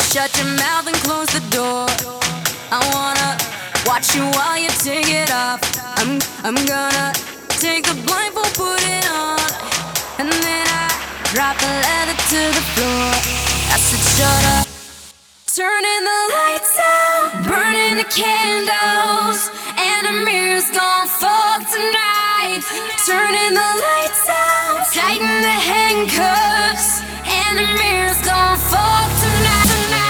Shut your mouth and close the door. I wanna watch you while you take it off. I'm gonna take the blindfold, put it on, and then I drop the leather to the floor. I said shut up. Turning the lights out, burning the candles, and the mirror's gonna fall tonight. Turning the lights out, tighten the handcuffs, and the mirror's gonna fall tonight.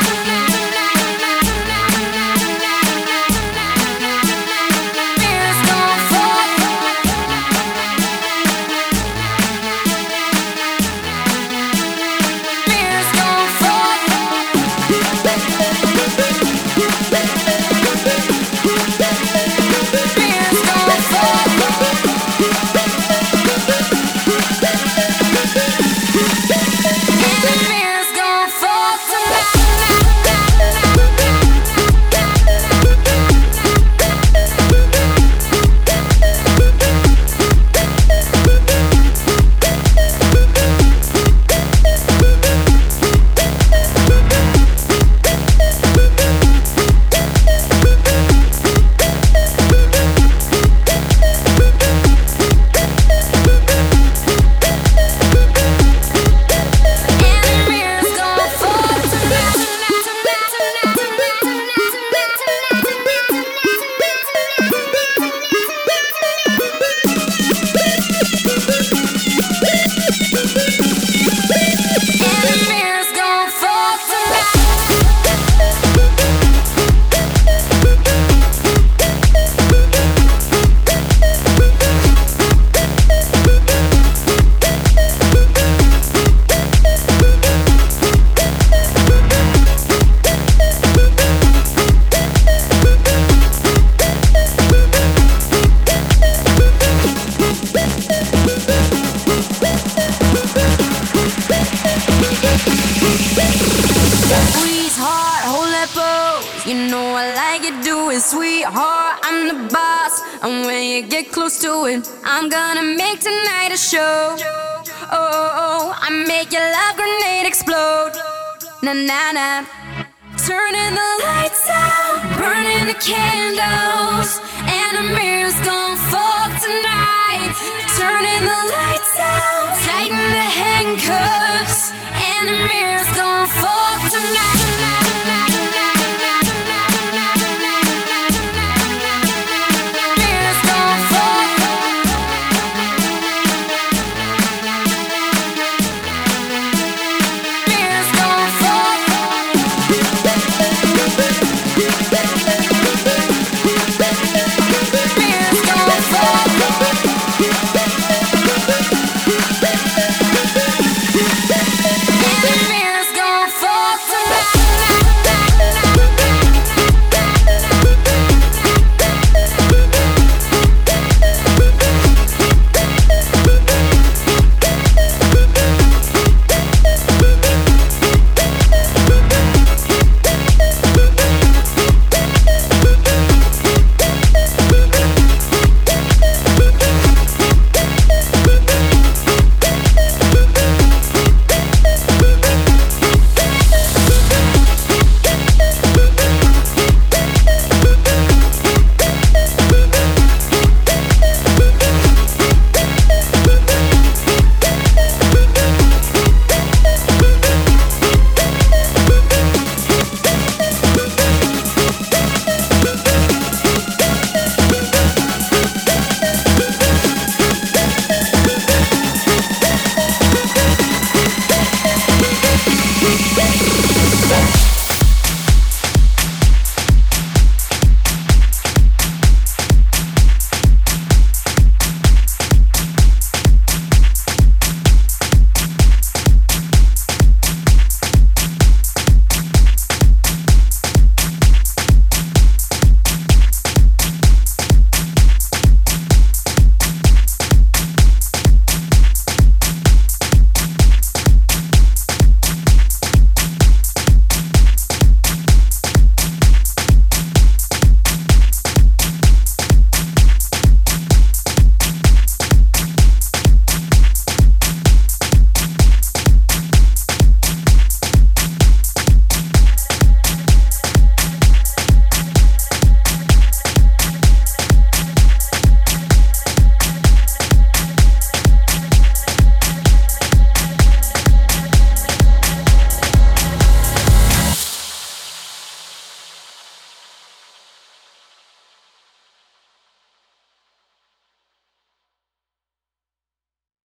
Sweetheart, I'm the boss, and when you get close to it, I'm gonna make tonight a show. Oh, I make your love grenade explode. Na na na. Turning the lights out, burning the candles, and the mirror's gonna fall tonight. Turning the lights out, tighten the handcuffs, and the mirror's gonna fall tonight.